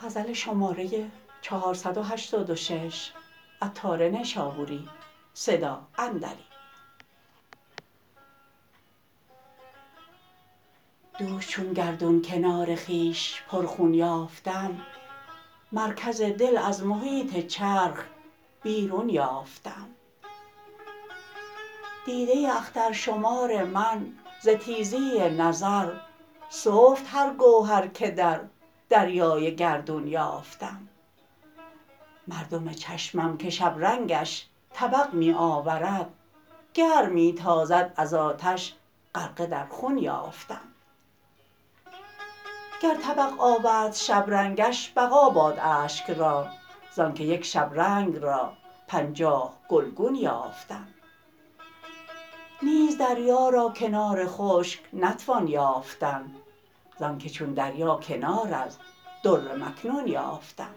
دوش چون گردون کنار خویش پرخون یافتم مرکز دل از محیط چرخ بیرون یافتم دیده اخترشمار من ز تیزی نظر سفت هر گوهر که در دریای گردون یافتم مردم چشمم که شبرنگش طبق می آورد گرم می تازد از آتش غرقه در خون یافتم گر طبق آورد شبرنگش بقا باد اشک را زانکه یک شبرنگ را 50 گلگون یافتم نیز دریا را کنار خشک نتوان یافتن زانکه چون دریا کنار از در مکنون یافتم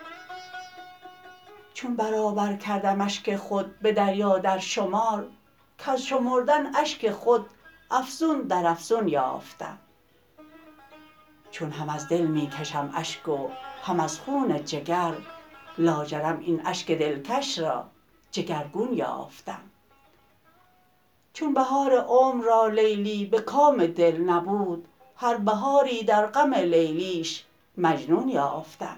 چون برابر کردم اشک خود به دریا در شمار کز شمردن اشک خود افزون در افزون یافتم چون هم از دل می کشم اشک و هم از خون جگر لاجرم این اشک دلکش را جگرگون یافتم چون بهار عمر را لیلی به کام دل نبود هر بهاری در غم لیلیش مجنون یافتم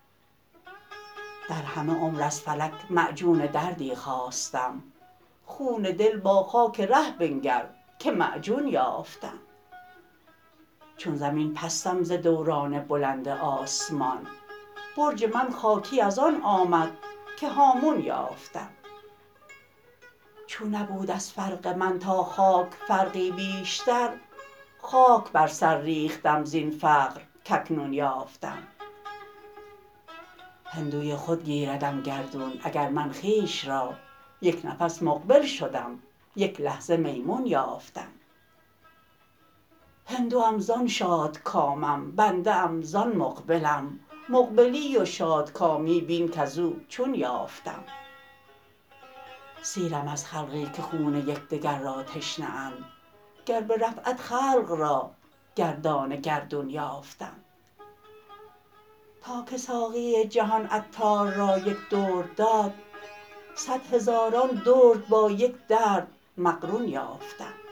در همه عمر از فلک معجون دردی خواستم خون دل با خاک ره بنگر که معجون یافتم چون زمین پستم ز دوران بلند آسمان برج من خاکی از آن آمد که هامون یافتم چون نبود از فرق من تا خاک فرقی بیشتر خاک بر سر ریختم زین فقر کاکنون یافتم هندوی خود گیردم گردون اگر من خویش را یک نفس مقبل شدم یک لحظه میمون یافتم هندوم زان شادکامم بنده ام زان مقبلم مقبلی و شادکامی بین کزو چون یافتم سیرم از خلقی که خون یکدگر را تشنه اند گر به رفعت خلق را گردان گردون یافتم تا که ساقی جهان عطار را یک درد داد 100 هزاران درد با یک درد مقرون یافتم